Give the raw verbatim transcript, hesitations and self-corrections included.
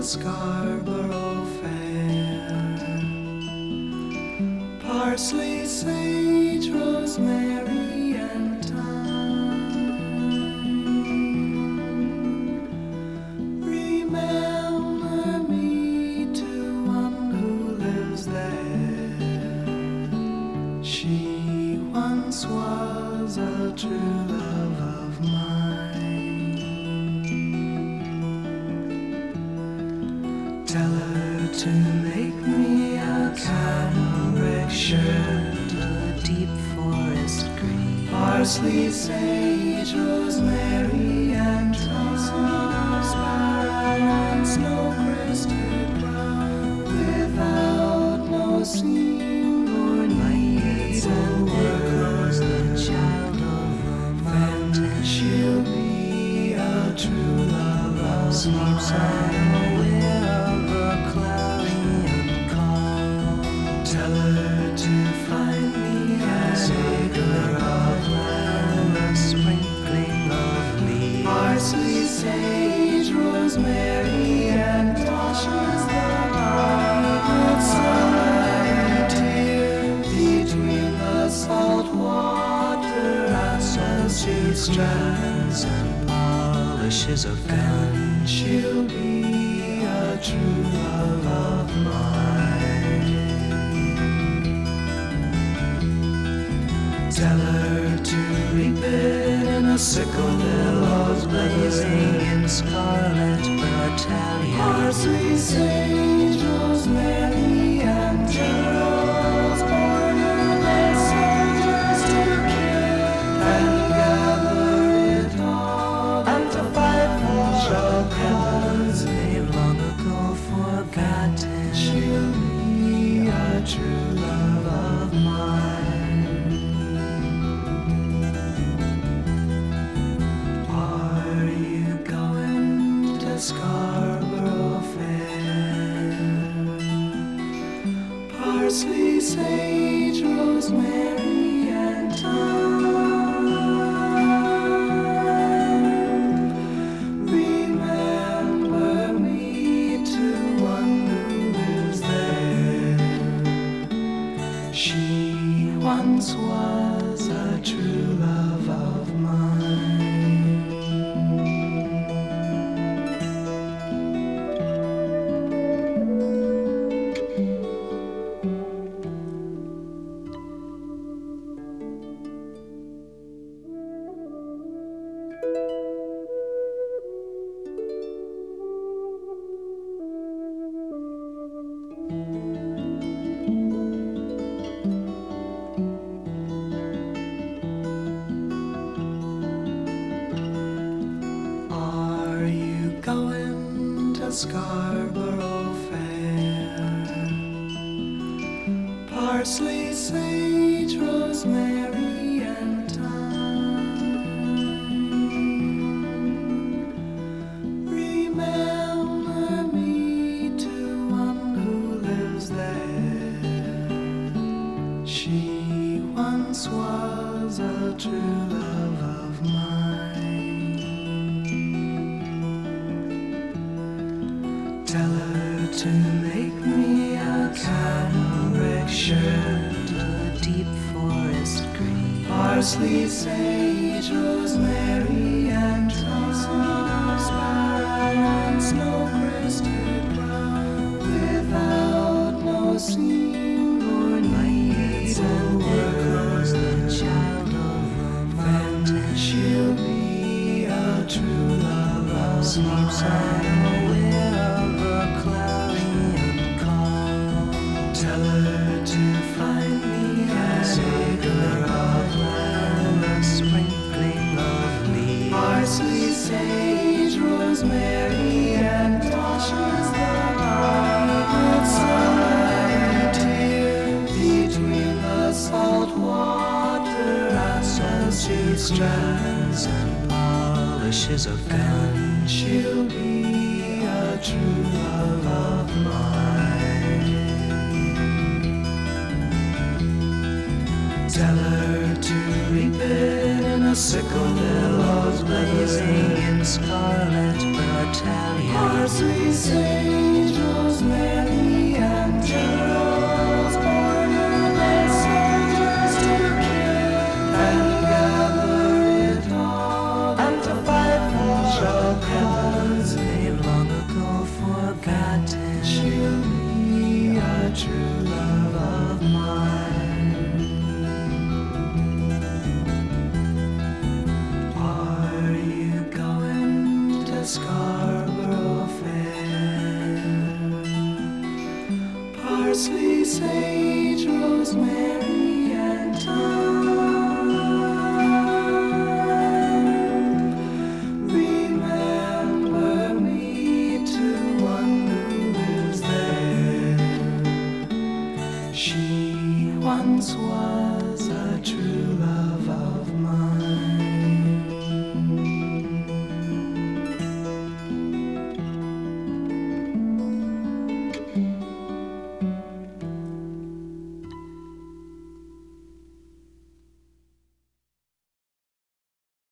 Scarborough Fair. Parsley, sage, rosemary, and thyme. Remember me to one who lives there. She once was a true love of mine. Tell her to make me a cambric shirt, a deep forest green, parsley, sage, rosemary, and thyme, sparrow and snow-crested brown, without no seam or needs and workers, the child of romance. She'll be a true love of sleeps unaware of a cloudy and calm. Tell her to find me an acre of land, a sprinkling of leaves, parsley, sage, rosemary, and toshes the bright sunlight tear between the salt water associate strands and polishes a gun. She'll be a true love of mine. Tell her to reap it in a sickle, billows blazing in scarlet battalion, parsley, sage, rosemary, and geraniums, border their soldiers to kill and gather it all and to fight for a cause they've long ago forgotten. She'll be a true love of mine. Are you going to Scarborough Fair? Parsley, sage, rosemary, and thyme. Remember me to one who lives there. She once was a true love of mine. Are you going to Scarborough Fair? Parsley, sage, rosemary, and thyme. Remember me to one who lives there. She once was a true love of mine. Tell her to make me a cambric shirt, a deep forest green, parsley, sage, rosemary, and thyme, sparrow and snow-crested brown, without no seam or needs and workers, the child of romance. She'll be a true love of sleeps unaware of a cloudy and calm. Tell her to find me an acre of land, a sprinkling of leaves, parsley, sage, rosemary, and toshes the bright sunlight tear between the salt water associate strands and polishes a gun. She'll be a true love of mine. Tell her to reap it in a sickle, billows blazing in scarlet, but Italian. Parsley, sage, rosemary, and Charles ordered their soldiers to kill and gather it all and to fight for a cause they've long ago forgotten. She'll be a true love of mine. Are you going to Scarborough Fair? Parsley, sage, rosemary, and thyme. Remember me to one who lives there. She once was